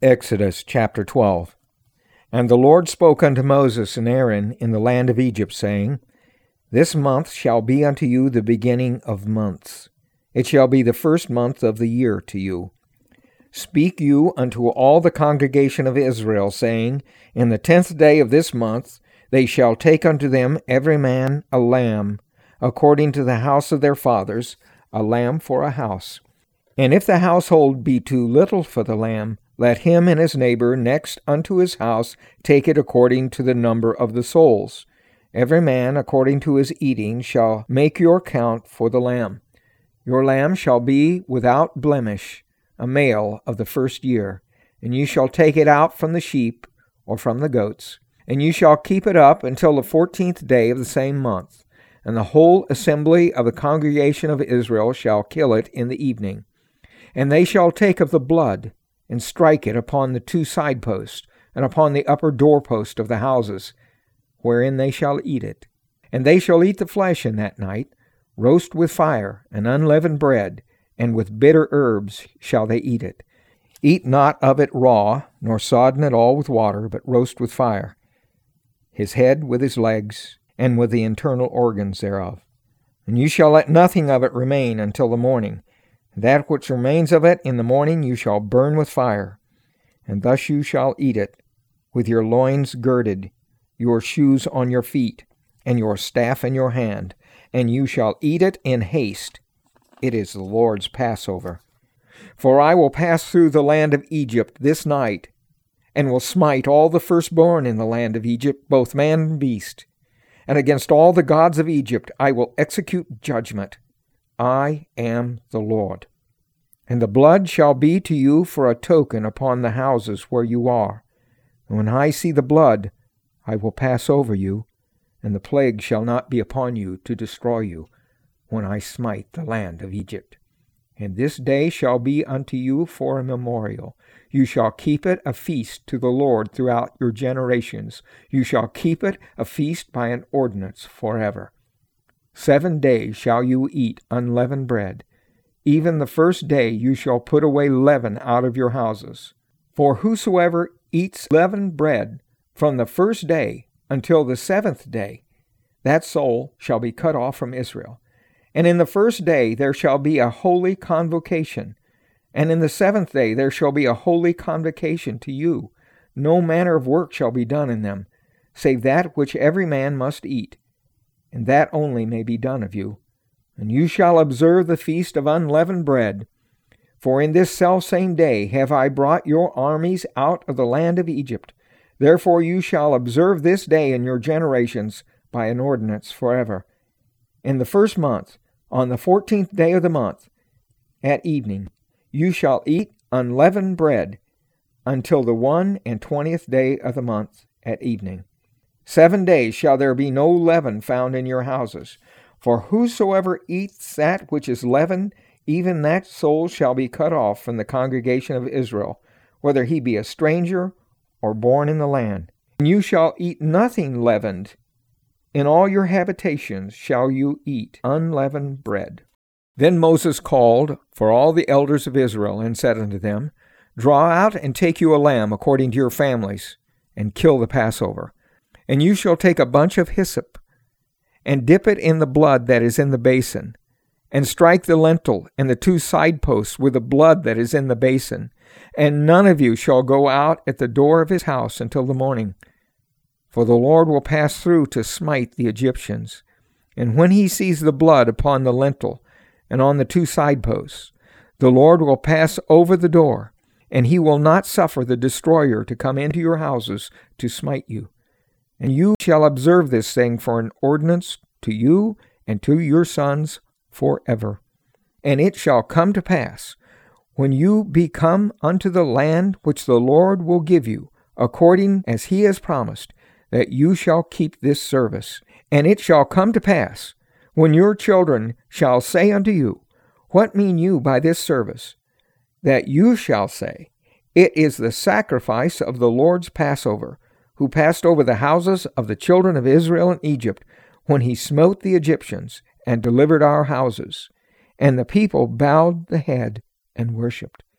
Exodus chapter 12. And the Lord spoke unto Moses and Aaron in the land of Egypt, saying, This month shall be unto you the beginning of months. It shall be the first month of the year to you. Speak you unto all the congregation of Israel, saying, In the 10th day of this month they shall take unto them every man a lamb, according to the house of their fathers, a lamb for a house. And if the household be too little for the lamb, let him and his neighbor next unto his house take it according to the number of the souls. Every man according to his eating shall make your count for the lamb. Your lamb shall be without blemish, a male of the first year, and you shall take it out from the sheep or from the goats, and you shall keep it up until the 14th day of the same month, and the whole assembly of the congregation of Israel shall kill it in the evening. And they shall take of the blood, and strike it upon the two side posts, and upon the upper doorpost of the houses, wherein they shall eat it. And they shall eat the flesh in that night, roast with fire, and unleavened bread, and with bitter herbs shall they eat it. Eat not of it raw, nor sodden it all with water, but roast with fire, his head with his legs, and with the internal organs thereof. And you shall let nothing of it remain until the morning. That which remains of it in the morning you shall burn with fire, and thus you shall eat it, with your loins girded, your shoes on your feet, and your staff in your hand, and you shall eat it in haste. It is the Lord's Passover. For I will pass through the land of Egypt this night, and will smite all the firstborn in the land of Egypt, both man and beast. And against all the gods of Egypt I will execute judgment. I am the Lord. And the blood shall be to you for a token upon the houses where you are. And when I see the blood, I will pass over you, and the plague shall not be upon you to destroy you, when I smite the land of Egypt. And this day shall be unto you for a memorial. You shall keep it a feast to the Lord throughout your generations. You shall keep it a feast by an ordinance forever. 7 days shall you eat unleavened bread. Even the first day you shall put away leaven out of your houses. For whosoever eats leavened bread from the first day until the 7th day, that soul shall be cut off from Israel. And in the first day there shall be a holy convocation, and in the 7th day there shall be a holy convocation to you. No manner of work shall be done in them, save that which every man must eat, and that only may be done of you. And you shall observe the feast of unleavened bread. For in this selfsame day have I brought your armies out of the land of Egypt. Therefore you shall observe this day in your generations by an ordinance forever. In the first month, on the 14th day of the month, at evening, you shall eat unleavened bread until the 21st day of the month at evening. 7 days shall there be no leaven found in your houses. For whosoever eats that which is leavened, even that soul shall be cut off from the congregation of Israel, whether he be a stranger or born in the land. And you shall eat nothing leavened. In all your habitations shall you eat unleavened bread. Then Moses called for all the elders of Israel, and said unto them, Draw out and take you a lamb according to your families, and kill the Passover. And you shall take a bunch of hyssop, and dip it in the blood that is in the basin, and strike the lintel and the two side posts with the blood that is in the basin. And none of you shall go out at the door of his house until the morning. For the Lord will pass through to smite the Egyptians. And when he sees the blood upon the lintel and on the two side posts, the Lord will pass over the door, and he will not suffer the destroyer to come into your houses to smite you. And you shall observe this thing for an ordinance to you and to your sons forever. And it shall come to pass, when you be come unto the land which the Lord will give you, according as he has promised, that you shall keep this service. And it shall come to pass, when your children shall say unto you, What mean you by this service? That you shall say, It is the sacrifice of the Lord's Passover, who passed over the houses of the children of Israel in Egypt, when he smote the Egyptians and delivered our houses. And the people bowed the head and worshipped.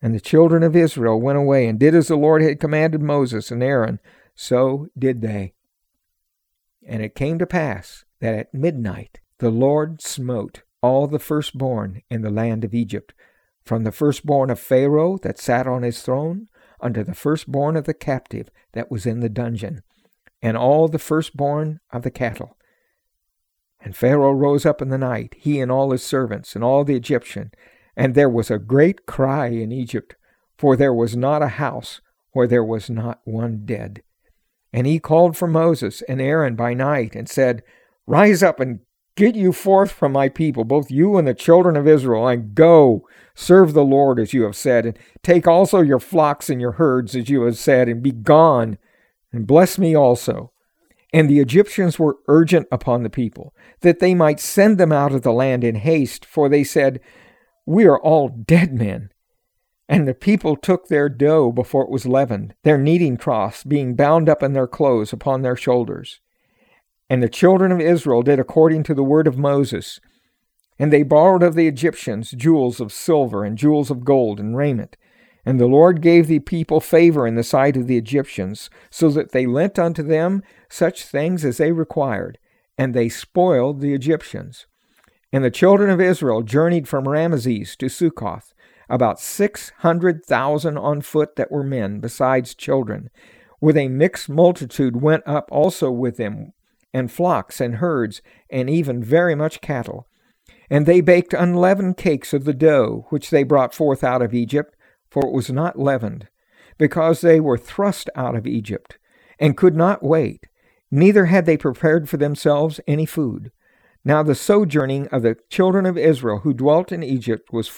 And the children of Israel went away and did as the Lord had commanded Moses and Aaron. So did they. And it came to pass that at midnight the Lord smote all the firstborn in the land of Egypt, from the firstborn of Pharaoh that sat on his throne, unto the firstborn of the captive that was in the dungeon, and all the firstborn of the cattle. And Pharaoh rose up in the night, he and all his servants, and all the Egyptians, and there was a great cry in Egypt, for there was not a house where there was not one dead. And he called for Moses and Aaron by night, and said, Rise up and get you forth from my people, both you and the children of Israel, and go, serve the Lord as you have said, and take also your flocks and your herds as you have said, and be gone, and bless me also. And the Egyptians were urgent upon the people, that they might send them out of the land in haste, for they said, We are all dead men. And the people took their dough before it was leavened, their kneading troughs being bound up in their clothes upon their shoulders. And the children of Israel did according to the word of Moses. And they borrowed of the Egyptians jewels of silver and jewels of gold and raiment. And the Lord gave the people favor in the sight of the Egyptians, so that they lent unto them such things as they required, and they spoiled the Egyptians. And the children of Israel journeyed from Ramesses to Succoth, about 600,000 on foot that were men, besides children. With a mixed multitude went up also with them, and flocks and herds, and even very much cattle. And they baked unleavened cakes of the dough, which they brought forth out of Egypt, for it was not leavened, because they were thrust out of Egypt, and could not wait, neither had they prepared for themselves any food. Now the sojourning of the children of Israel who dwelt in Egypt was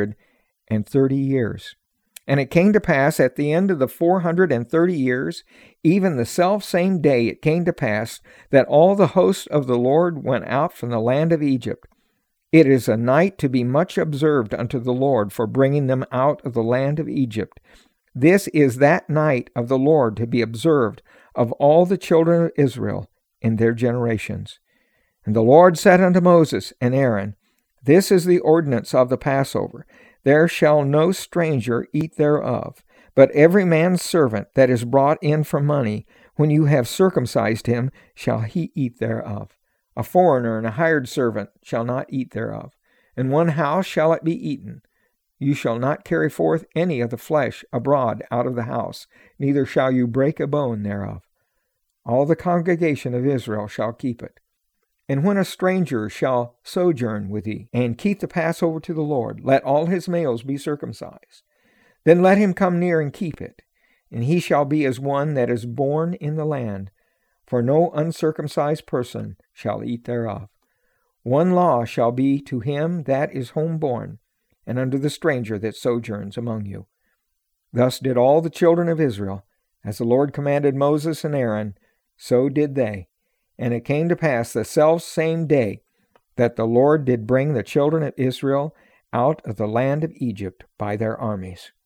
430 years. And it came to pass at the end of the 430 years, even the selfsame day it came to pass, that all the host of the Lord went out from the land of Egypt. It is a night to be much observed unto the Lord for bringing them out of the land of Egypt. This is that night of the Lord to be observed of all the children of Israel in their generations. And the Lord said unto Moses and Aaron, This is the ordinance of the Passover. There shall no stranger eat thereof, but every man's servant that is brought in for money, when you have circumcised him, shall he eat thereof. A foreigner and a hired servant shall not eat thereof. In one house shall it be eaten. You shall not carry forth any of the flesh abroad out of the house, neither shall you break a bone thereof. All the congregation of Israel shall keep it. And when a stranger shall sojourn with thee, and keep the Passover to the Lord, let all his males be circumcised. Then let him come near and keep it, and he shall be as one that is born in the land, for no uncircumcised person shall eat thereof. One law shall be to him that is homeborn, and unto the stranger that sojourns among you. Thus did all the children of Israel, as the Lord commanded Moses and Aaron, so did they. And it came to pass the selfsame day that the Lord did bring the children of Israel out of the land of Egypt by their armies.